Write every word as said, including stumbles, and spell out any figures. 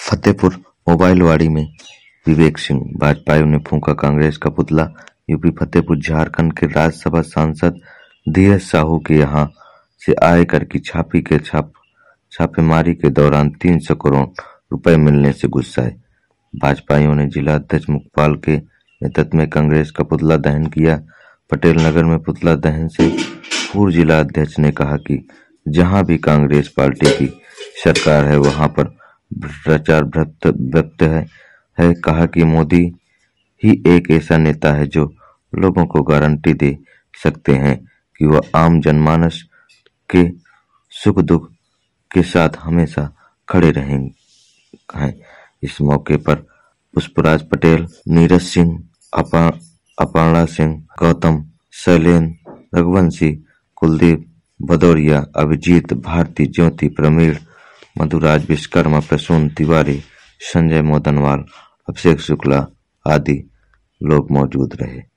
फतेहपुर मोबाइलवाड़ी में विवेक सिंह भाजपाइयों ने फूंका कांग्रेस का पुतला। यूपी फतेहपुर झारखंड के राज्यसभा सांसद धीरज साहू के यहां से आयकर की छापी के छाप छापेमारी के दौरान तीन सौ करोड़ रुपए मिलने से गुस्साए भाजपाइयों ने जिला अध्यक्ष मुखपाल के नेतृत्व में कांग्रेस का पुतला दहन किया। पटेल नगर में पुतला दहन से पूर्व जिला अध्यक्ष ने कहा कि जहां भी कांग्रेस पार्टी की सरकार है वहां पर भ्रष्टाचार व्यक्त है, है कहा कि मोदी ही एक ऐसा नेता है जो लोगों को गारंटी दे सकते हैं कि वह आम जनमानस के सुख दुख के साथ हमेशा खड़े रहेंगे। इस मौके पर पुष्पराज पटेल, नीरज सिंह, अपा, अपर्णा सिंह, गौतम, शैलेंद्र, रघुवंशी, कुलदीप, भदौरिया, अभिजीत, भारती, ज्योति, प्रमीण, मधुराज, विश्वकर्मा, प्रसून तिवारी, संजय मोदनवाल, अभिषेक शुक्ला आदि लोग मौजूद रहे।